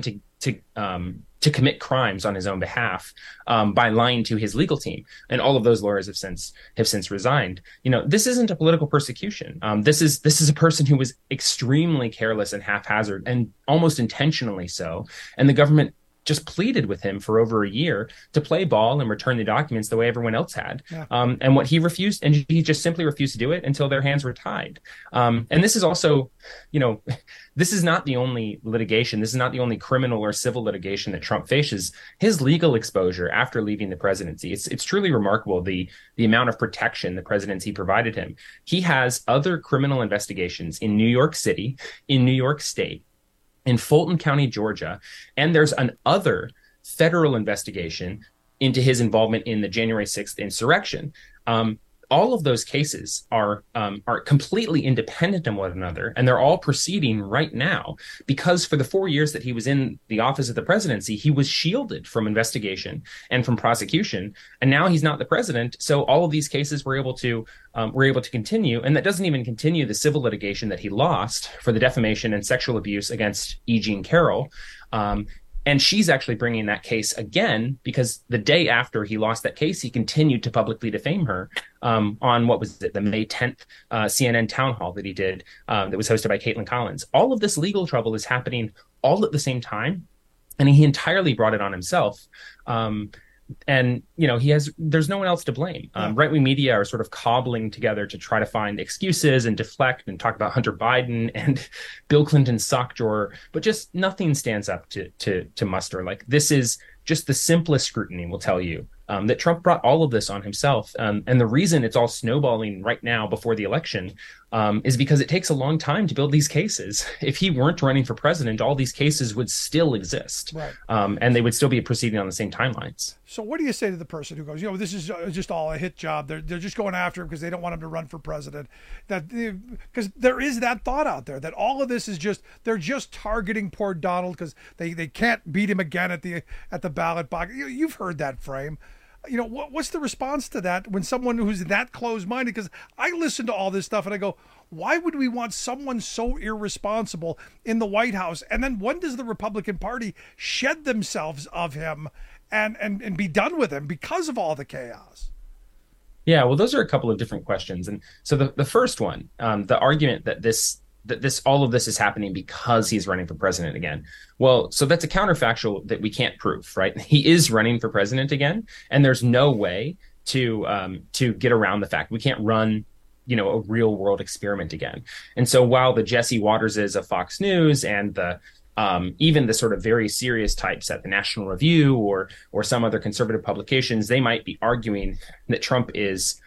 to commit crimes on his own behalf by lying to his legal team. And all of those lawyers have since resigned. This isn't a political persecution. This is a person who was extremely careless and haphazard, and almost intentionally so. And the government just pleaded with him for over a year to play ball and return the documents the way everyone else had. Yeah. And what he refused, and he just simply refused to do it until their hands were tied. And this is also, this is not the only litigation. This is not the only criminal or civil litigation that Trump faces. His legal exposure after leaving the presidency, it's truly remarkable, the amount of protection the presidency provided him. He has other criminal investigations in New York City, in New York State, in Fulton County, Georgia, and there's an other federal investigation into his involvement in the January 6th insurrection. All of those cases are completely independent of one another, and they're all proceeding right now because for the 4 years that he was in the office of the presidency, he was shielded from investigation and from prosecution, and now he's not the president. So all of these cases were able to continue, and that doesn't even continue the civil litigation that he lost for the defamation and sexual abuse against E. Jean Carroll. And she's actually bringing that case again because the day after he lost that case, he continued to publicly defame her on the May 10th CNN town hall that he did that was hosted by Caitlin Collins. All of this legal trouble is happening all at the same time, and he entirely brought it on himself. And, there's no one else to blame. Right-wing media are sort of cobbling together to try to find excuses and deflect and talk about Hunter Biden and Bill Clinton's sock drawer, but just nothing stands up to muster. Like, this is just the simplest scrutiny will tell you that Trump brought all of this on himself. And the reason it's all snowballing right now before the election is because it takes a long time to build these cases. If he weren't running for president, all these cases would still exist. Right. And they would still be proceeding on the same timelines. So what do you say to the person who goes, this is just all a hit job. They're just going after him because they don't want him to run for president. Because there is that thought out there that all of this is they're just targeting poor Donald because they can't beat him again at the ballot box. You've heard that frame. what's the response to that when someone who's that close-minded? Because I listen to all this stuff and I go, why would we want someone so irresponsible in the White House? And then when does the Republican Party shed themselves of him and be done with him because of all the chaos? Yeah, well, those are a couple of different questions. And so the first one, the argument that all of this is happening because he's running for president again. Well, so that's a counterfactual that we can't prove, right? He is running for president again, and there's no way to get around the fact we can't run, a real world experiment again. And so while the Jesse Waterses of Fox News and the even the sort of very serious types at the National Review or some other conservative publications, they might be arguing that Trump is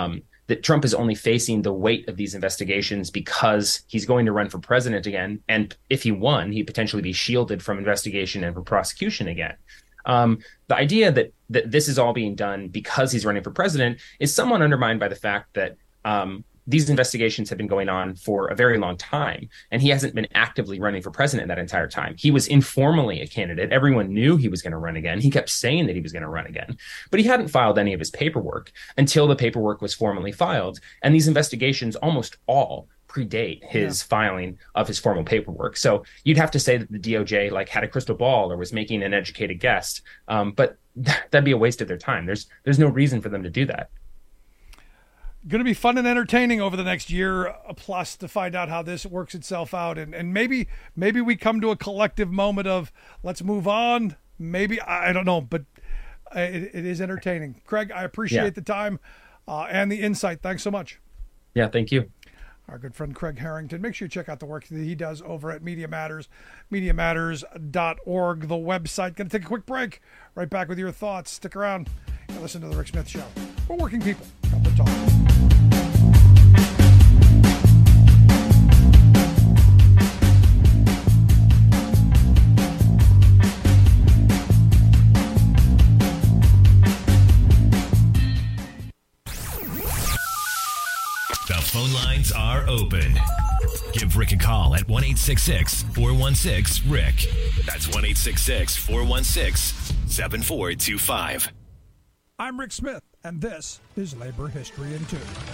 only facing the weight of these investigations because he's going to run for president again. And if he won, he'd potentially be shielded from investigation and from prosecution again. The idea that this is all being done because he's running for president is somewhat undermined by the fact that these investigations have been going on for a very long time, and he hasn't been actively running for president that entire time. He was informally a candidate. Everyone knew he was going to run again. He kept saying that he was going to run again, but he hadn't filed any of his paperwork until the paperwork was formally filed. And these investigations almost all predate his filing of his formal paperwork. So you'd have to say that the DOJ had a crystal ball or was making an educated guess, but that'd be a waste of their time. There's no reason for them to do that. Going to be fun and entertaining over the next year plus to find out how this works itself out. And maybe we come to a collective moment of let's move on. Maybe, I don't know, but it is entertaining. Craig, I appreciate the time and the insight. Thanks so much. Yeah, thank you. Our good friend Craig Harrington. Make sure you check out the work that he does over at Media Matters, MediaMatters.org, the website. Going to take a quick break. Right back with your thoughts. Stick around and listen to The Rick Smith Show. We're working people. Come to talk. The phone lines are open. Give Rick a call at 1-866-416-RICK. That's 1-866-416-7425. I'm Rick Smith, and this is Labor History in 2.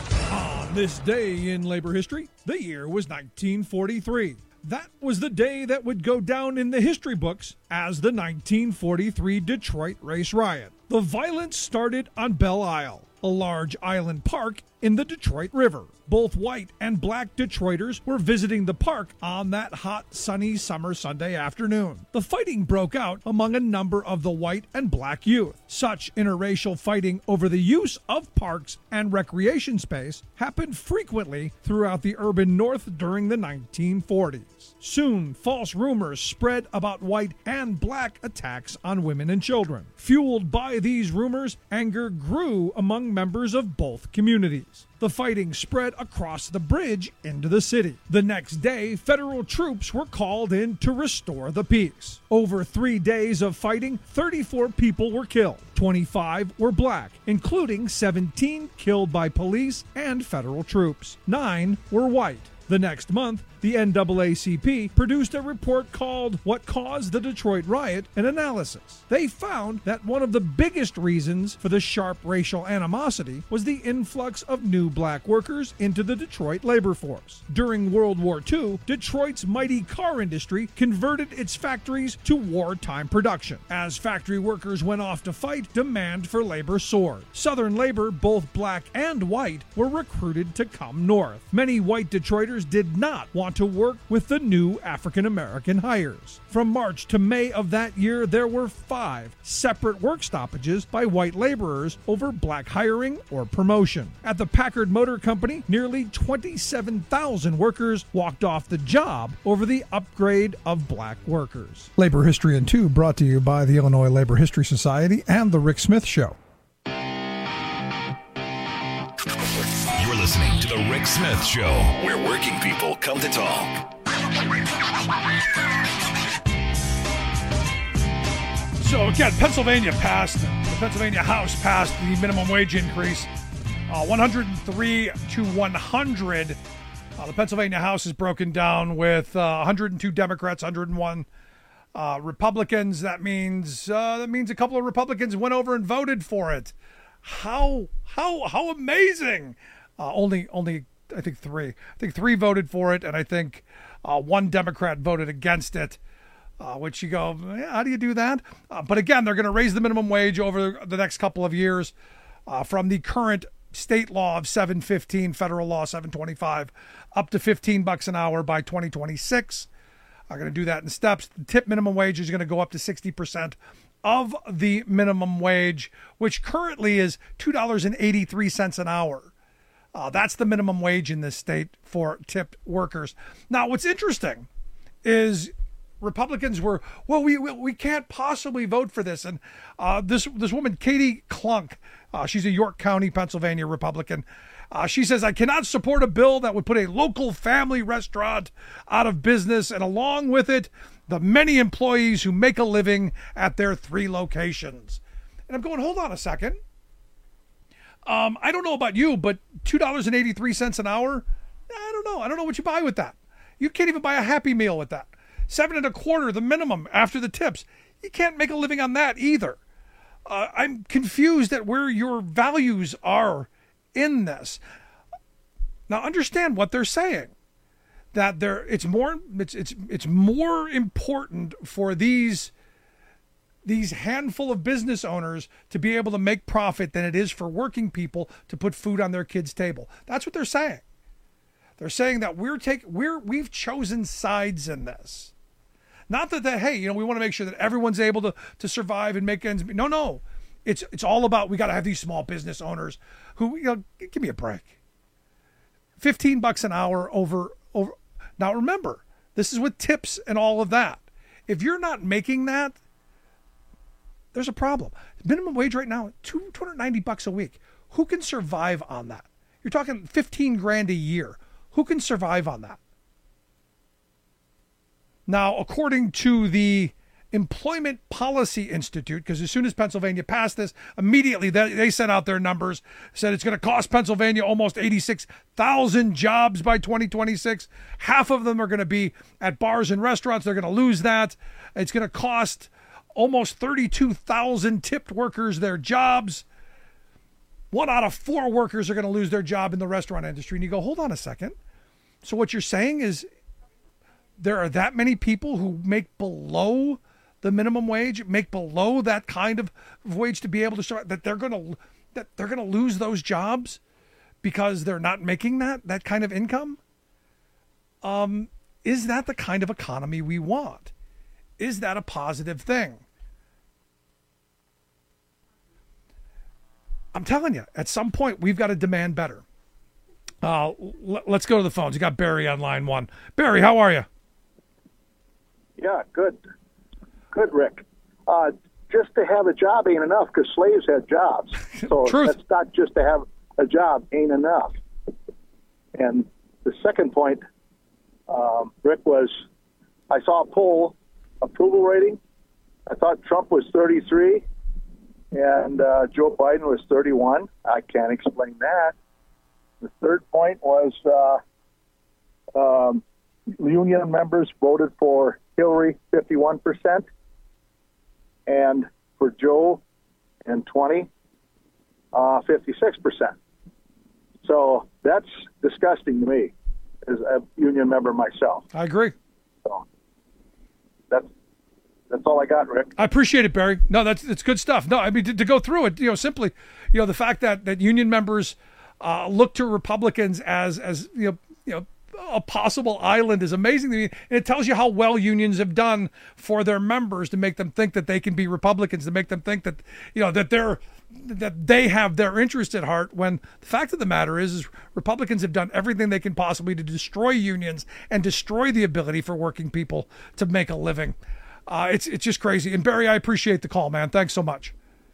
On this day in labor history, the year was 1943. That was the day that would go down in the history books as the 1943 Detroit race riot. The violence started on Belle Isle, a large island park in the Detroit River. Both white and black Detroiters were visiting the park on that hot, sunny summer Sunday afternoon. The fighting broke out among a number of the white and black youth. Such interracial fighting over the use of parks and recreation space happened frequently throughout the urban North during the 1940s. Soon, false rumors spread about white and black attacks on women and children. Fueled by these rumors, anger grew among members of both communities. The fighting spread across the bridge into the city. The next day, federal troops were called in to restore the peace. Over 3 days of fighting, 34 people were killed. 25 were black, including 17 killed by police and federal troops. 9 were white. The next month, the NAACP produced a report called What Caused the Detroit Riot? An Analysis. They found that one of the biggest reasons for the sharp racial animosity was the influx of new black workers into the Detroit labor force. During World War II, Detroit's mighty car industry converted its factories to wartime production. As factory workers went off to fight, demand for labor soared. Southern labor, both black and white, were recruited to come north. Many white Detroiters did not want to work with the new African-American hires. From March to May of that year, there were 5 separate work stoppages by white laborers over black hiring or promotion. At the Packard Motor Company, nearly 27,000 workers walked off the job over the upgrade of black workers. Labor History in 2 brought to you by the Illinois Labor History Society and The Rick Smith Show. You're listening to The Rick Smith Show, where working people come to talk. So again, Pennsylvania House passed the minimum wage increase, 103 to 100. The Pennsylvania House is broken down with 102 Democrats, 101 Republicans, that means a couple of Republicans went over and voted for it. How amazing! Only I think three. I think three voted for it, and I think one Democrat voted against it. Which you go, how do you do that? But again, they're going to raise the minimum wage over the next couple of years from the current state law of $7.15, federal law $7.25, up to $15 an hour by 2026. I'm going to do that in steps. The tip minimum wage is going to go up to 60% of the minimum wage, which currently is $2.83 an hour. That's the minimum wage in this state for tipped workers. Now, what's interesting is Republicans were, we can't possibly vote for this. And this woman, Katie Klunk, she's a York County, Pennsylvania Republican. She says, I cannot support a bill that would put a local family restaurant out of business, and along with it, the many employees who make a living at their 3 locations. And I'm going, hold on a second. I don't know about you, but $2.83 an hour, I don't know. I don't know what you buy with that. You can't even buy a Happy Meal with that. $7.25, the minimum after the tips. You can't make a living on that either. I'm confused at where your values are in this. Now understand what they're saying. That it's more important for these handful of business owners to be able to make profit than it is for working people to put food on their kids' table. That's what they're saying. They're saying that we've chosen sides in this. Not that hey, we want to make sure that everyone's able to survive and make ends meet. No. It's all about, we got to have these small business owners who, give me a break. $15 an hour over. Now remember, this is with tips and all of that. If you're not making that, there's a problem. Minimum wage right now, $290 a week. Who can survive on that? You're talking $15,000 a year. Who can survive on that? Now, according to the Employment Policy Institute, because as soon as Pennsylvania passed this, immediately they sent out their numbers, said it's going to cost Pennsylvania almost 86,000 jobs by 2026. Half of them are going to be at bars and restaurants. They're going to lose that. It's going to cost almost 32,000 tipped workers their jobs. 1 out of 4 workers are going to lose their job in the restaurant industry. And you go, hold on a second. So what you're saying is there are that many people who make below the minimum wage, make below that kind of wage to be able to start, that they're going to lose those jobs because they're not making that kind of income? Is that the kind of economy we want? Is that a positive thing? I'm telling you, at some point, we've got to demand better. Let's go to the phones. You got Barry on line 1. Barry, how are you? Yeah, good. Good, Rick. Just to have a job ain't enough because slaves had jobs. So that's not just to have a job ain't enough. And the second point, Rick, was I saw a poll approval rating. I thought Trump was 33 and Joe Biden was 31. I can't explain that. The third point was union members voted for Hillary 51%, and for Joe and 56%. So that's disgusting to me as a union member myself. I agree. So that's all I got, Rick. I appreciate it, Barry. No, that's good stuff. No, I mean, to go through it, simply, the fact that union members look to Republicans as a possible island is amazing to me. And it tells you how well unions have done for their members to make them think that they can be Republicans, to make them think that, that they have their interest at heart, when the fact of the matter is Republicans have done everything they can possibly to destroy unions and destroy the ability for working people to make a living. It's just crazy. And Barry, I appreciate the call, man. Thanks so much.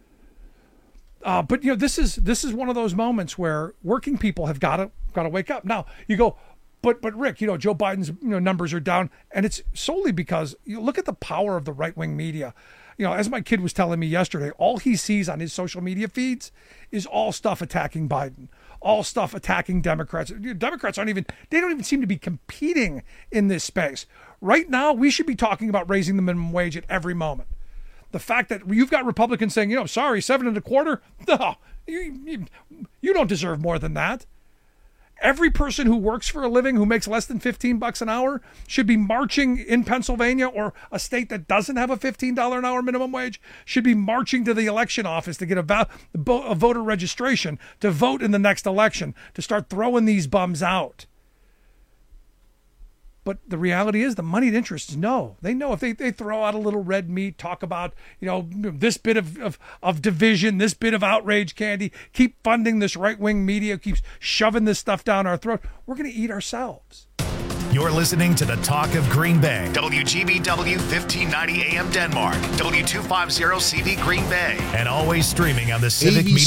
But this is one of those moments where working people have got to wake up. Now you go, but Rick, Joe Biden's numbers are down, and it's solely because you look at the power of the right-wing media. as my kid was telling me yesterday, all he sees on his social media feeds is all stuff attacking Biden, all stuff attacking Democrats. Democrats don't even seem to be competing in this space. Right now, we should be talking about raising the minimum wage at every moment. The fact that you've got Republicans saying, sorry, 7.25%. No, you don't deserve more than that. Every person who works for a living who makes less than $15 an hour should be marching in Pennsylvania, or a state that doesn't have a $15 an hour minimum wage, should be marching to the election office to get a voter registration to vote in the next election, to start throwing these bums out. But the reality is the moneyed interests know. They know if they throw out a little red meat, talk about, this bit of division, this bit of outrage candy, keep funding this right-wing media, keeps shoving this stuff down our throat, we're going to eat ourselves. You're listening to the Talk of Green Bay. WGBW 1590 AM Denmark. W250 CD Green Bay. And always streaming on the Civic Media